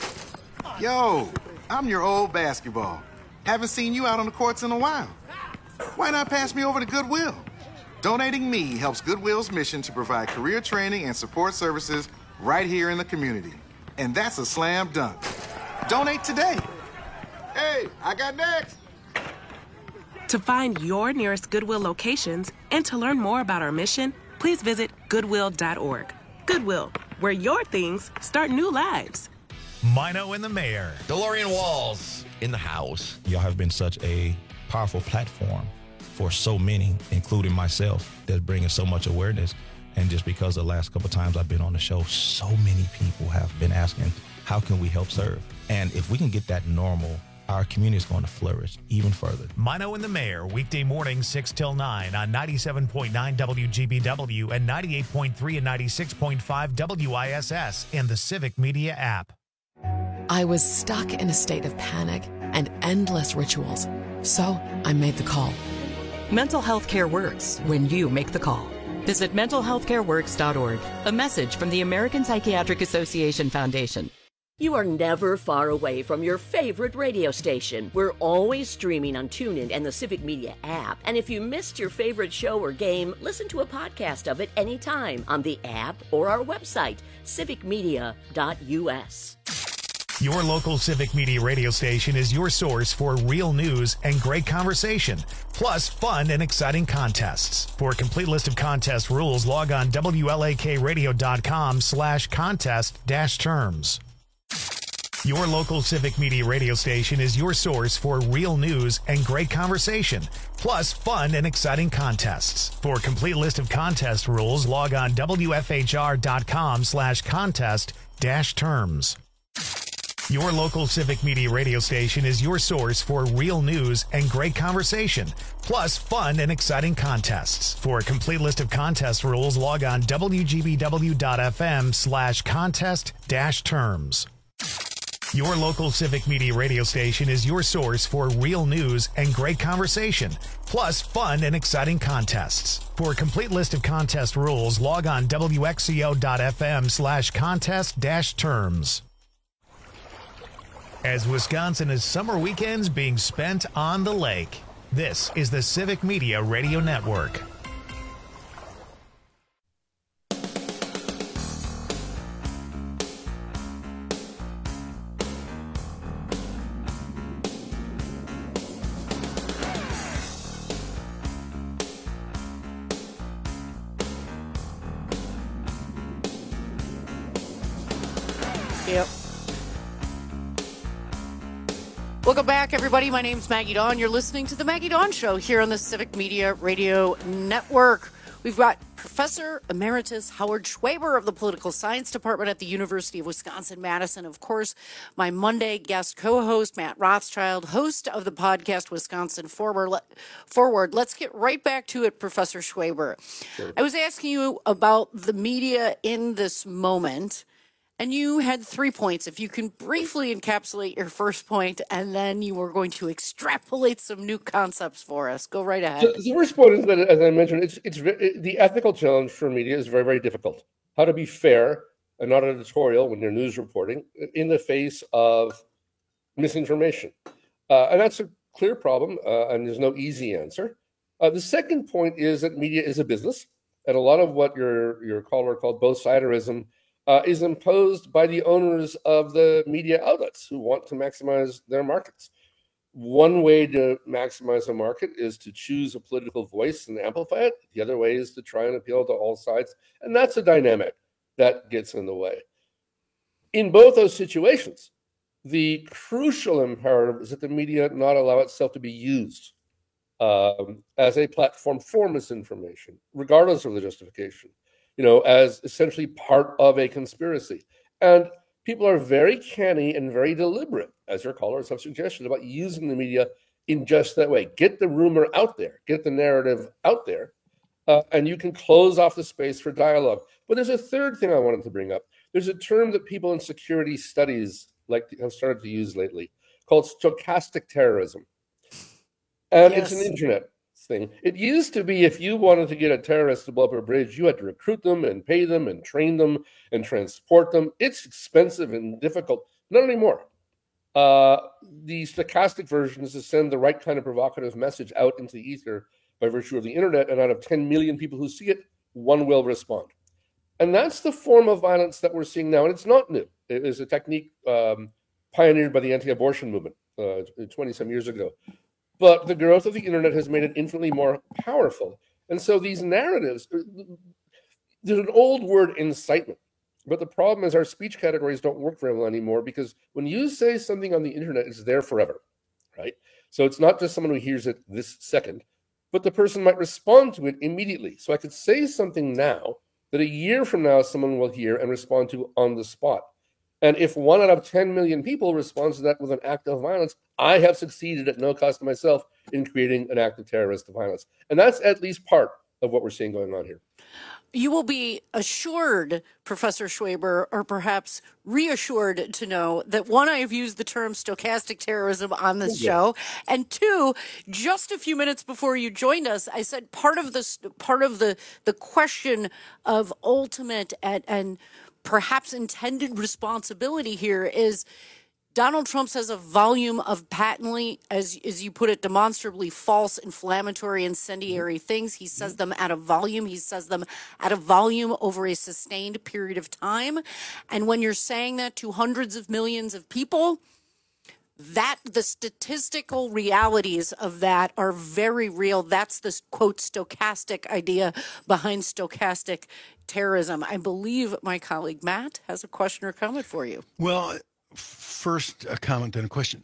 Yo, I'm your old basketball. Haven't seen you out on the courts in a while. Why not pass me over to Goodwill? Donating me helps Goodwill's mission to provide career training and support services right here in the community. And that's a slam dunk. Donate today. Hey, I got next. To find your nearest Goodwill locations and to learn more about our mission, please visit goodwill.org. Goodwill, where your things start new lives. Mino and the Mayor. DeLorean Walls in the house. Y'all have been such a powerful platform for so many, including myself, that's bringing so much awareness. And just because the last couple of times I've been on the show, so many people have been asking, how can we help serve? And if we can get that normal, our community is going to flourish even further. Mino and the Mayor, weekday mornings 6 till 9 on 97.9 WGBW and 98.3 and 96.5 WISS and the Civic Media app. I was stuck in a state of panic and endless rituals. So I made the call. Mental health care works when you make the call. Visit mentalhealthcareworks.org. A message from the American Psychiatric Association Foundation. You are never far away from your favorite radio station. We're always streaming on TuneIn and the Civic Media app. And if you missed your favorite show or game, listen to a podcast of it anytime on the app or our website, civicmedia.us. Your local Civic Media radio station is your source for real news and great conversation, plus fun and exciting contests. For a complete list of contest rules, log on WLAKradio.com/contest-terms. Your local Civic Media radio station is your source for real news and great conversation, plus fun and exciting contests. For a complete list of contest rules, log on WFHR.com/contest-terms. Your local Civic Media radio station is your source for real news and great conversation, plus fun and exciting contests. For a complete list of contest rules, log on WGBW.FM/contest-terms. Your local Civic Media radio station is your source for real news and great conversation, plus fun and exciting contests. For a complete list of contest rules, log on WXCO.FM/contest-terms. As Wisconsin is summer weekends being spent on the lake, this is the Civic Media Radio Network. Yep. Welcome back, everybody. My name's Maggie Dawn. You're listening to The Maggie Dawn Show here on the Civic Media Radio Network. We've got Professor Emeritus Howard Schwaber of the Political Science Department at the University of Wisconsin-Madison. Of course, my Monday guest co-host, Matt Rothschild, host of the podcast Wisconsin Forward. Let's get right back to it, Professor Schwaber. Sure. I was asking you about the media in this moment, and you had 3 points. If you can briefly encapsulate your first point, and then you were going to extrapolate some new concepts for us. Go right ahead. So the first point is that, as I mentioned, the ethical challenge for media is very, very difficult. How to be fair and not editorial when you're news reporting in the face of misinformation. And that's a clear problem, and there's no easy answer. The second point is that media is a business, and a lot of what your caller called both-siderism is imposed by the owners of the media outlets who want to maximize their markets. One way to maximize a market is to choose a political voice and amplify it. The other way is to try and appeal to all sides. And that's a dynamic that gets in the way. In both those situations, the crucial imperative is that the media not allow itself to be used as a platform for misinformation, regardless of the justification, as essentially part of a conspiracy. And people are very canny and very deliberate, as your callers have suggested, about using the media in just that way. Get the rumor out there, get the narrative out there, and you can close off the space for dialogue. But there's a third thing I wanted to bring up. There's a term that people in security studies have started to use lately called stochastic terrorism. And It's an internet thing. It used to be if you wanted to get a terrorist to blow up a bridge, you had to recruit them and pay them and train them and transport them. It's expensive and difficult. Not anymore. The stochastic version is to send the right kind of provocative message out into the ether by virtue of the internet, and out of 10 million people who see it, one will respond. And that's the form of violence that we're seeing now, and it's not new. It is a technique pioneered by the anti-abortion movement 20-some years ago. But the growth of the internet has made it infinitely more powerful. And so these narratives, there's an old word, incitement. But the problem is our speech categories don't work very well anymore, because when you say something on the internet, it's there forever, right? So it's not just someone who hears it this second, but the person might respond to it immediately. So I could say something now that a year from now someone will hear and respond to on the spot. And if 1 out of 10 million people responds to that with an act of violence, I have succeeded at no cost to myself in creating an act of terrorist violence. And that's at least part of what we're seeing going on here. You will be assured, Professor Schwaber, or perhaps reassured to know that, one, I have used the term stochastic terrorism on this show, and two, just a few minutes before you joined us, I said part of the question of ultimate and perhaps intended responsibility here is Donald Trump says a volume of patently, as you put it, demonstrably false, inflammatory, incendiary things. He says them at a volume. He says them at a volume over a sustained period of time. And when you're saying that to hundreds of millions of people, that the statistical realities of that are very real. That's the, quote, stochastic idea behind stochastic terrorism. I believe my colleague Matt has a question or comment for you. Well, first a comment and a question.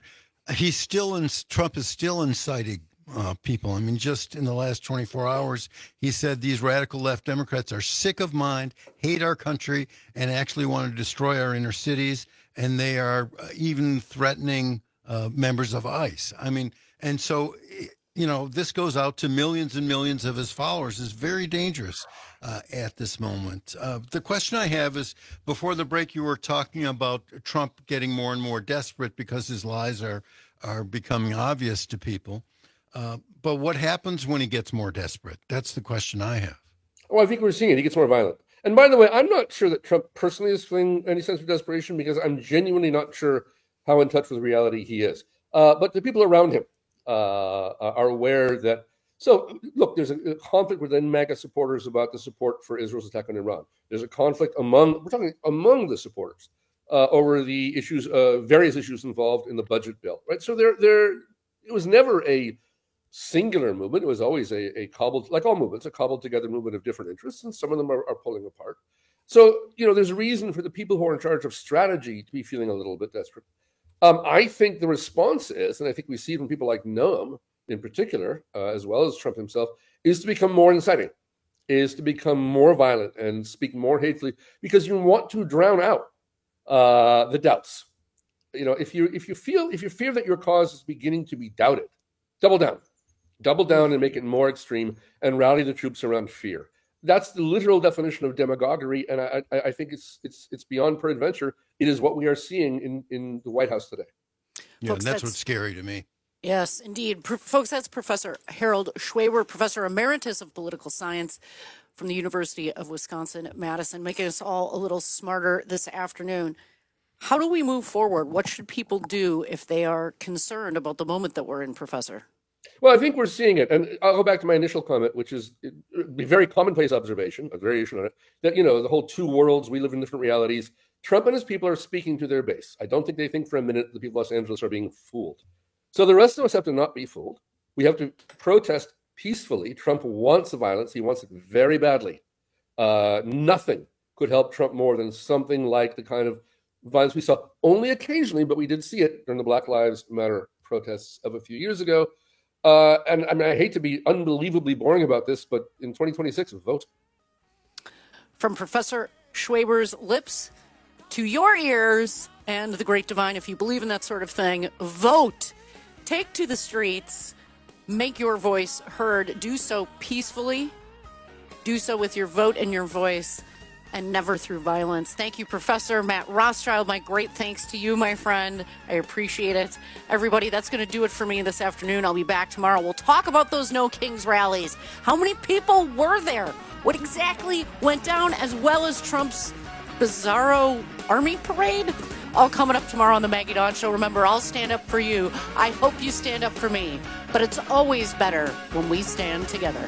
Trump is still inciting people. I mean, just in the last 24 hours, he said these radical left Democrats are sick of mind, hate our country, and actually want to destroy our inner cities. And they are even threatening members of ICE. I mean, and so, this goes out to millions and millions of his followers. Is very dangerous at this moment. The question I have is, before the break, you were talking about Trump getting more and more desperate because his lies are becoming obvious to people. But what happens when he gets more desperate? That's the question I have. Well, I think we're seeing it. He gets more violent. And by the way, I'm not sure that Trump personally is feeling any sense of desperation, because I'm genuinely not sure how in touch with reality he is. But the people around him are aware that. So, look, there's a conflict within MAGA supporters about the support for Israel's attack on Iran. There's a conflict among the supporters over the issues, various issues involved in the budget bill, right? So it was never a singular movement. It was always a cobbled, like all movements, a cobbled together movement of different interests, and some of them are pulling apart. So, there's a reason for the people who are in charge of strategy to be feeling a little bit desperate. I think the response is, and I think we see from people like Noam in particular, as well as Trump himself, is to become more inciting, is to become more violent and speak more hatefully, because you want to drown out the doubts. If you fear that your cause is beginning to be doubted, double down and make it more extreme and rally the troops around fear. That's the literal definition of demagoguery, and I think it's beyond peradventure. It is what we are seeing in the White House today. Yeah, folks, and that's what's scary to me. Yes, indeed. Folks, that's Professor Harold Schwaber, Professor Emeritus of Political Science from the University of Wisconsin-Madison, making us all a little smarter this afternoon. How do we move forward? What should people do if they are concerned about the moment that we're in, Professor? Well, I think we're seeing it. And I'll go back to my initial comment, which is a very commonplace observation, a variation on it, that, the whole two worlds, we live in different realities. Trump and his people are speaking to their base. I don't think they think for a minute the people of Los Angeles are being fooled. So the rest of us have to not be fooled. We have to protest peacefully. Trump wants violence. He wants it very badly. Nothing could help Trump more than something like the kind of violence we saw only occasionally, but we did see it during the Black Lives Matter protests of a few years ago. And I mean, I hate to be unbelievably boring about this, but in 2026, vote. From Professor Schwaber's lips to your ears and the great divine, if you believe in that sort of thing, vote. Take to the streets. Make your voice heard. Do so peacefully. Do so with your vote and your voice, and never through violence. Thank you, Professor Matt Rothschild. My great thanks to you, my friend. I appreciate it. Everybody, that's going to do it for me this afternoon. I'll be back tomorrow. We'll talk about those No Kings rallies. How many people were there? What exactly went down, as well as Trump's bizarro army parade? All coming up tomorrow on the Maggie Dawn Show. Remember, I'll stand up for you. I hope you stand up for me. But it's always better when we stand together.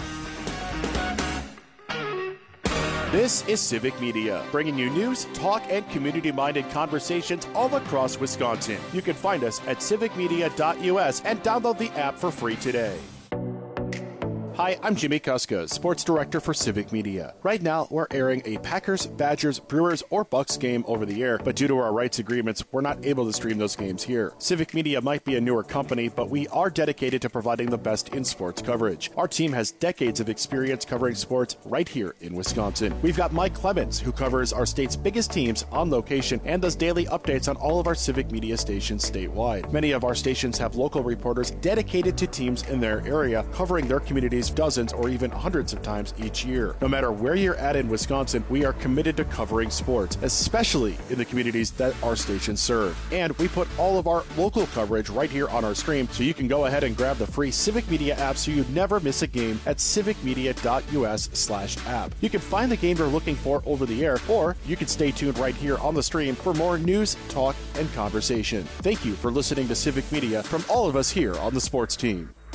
This is Civic Media, bringing you news, talk, and community-minded conversations all across Wisconsin. You can find us at civicmedia.us and download the app for free today. Hi, I'm Jimmy Kuska, Sports Director for Civic Media. Right now, we're airing a Packers, Badgers, Brewers, or Bucks game over the air, but due to our rights agreements, we're not able to stream those games here. Civic Media might be a newer company, but we are dedicated to providing the best in sports coverage. Our team has decades of experience covering sports right here in Wisconsin. We've got Mike Clemens, who covers our state's biggest teams on location and does daily updates on all of our Civic Media stations statewide. Many of our stations have local reporters dedicated to teams in their area, covering their communities dozens or even hundreds of times each year. No matter where you're at in Wisconsin, we are committed to covering sports, especially in the communities that our stations serve. And we put all of our local coverage right here on our stream, so you can go ahead and grab the free Civic Media app so you never miss a game at civicmedia.us/app. You can find the game you're looking for over the air, or you can stay tuned right here on the stream for more news, talk, and conversation. Thank you for listening to Civic Media from all of us here on the sports team.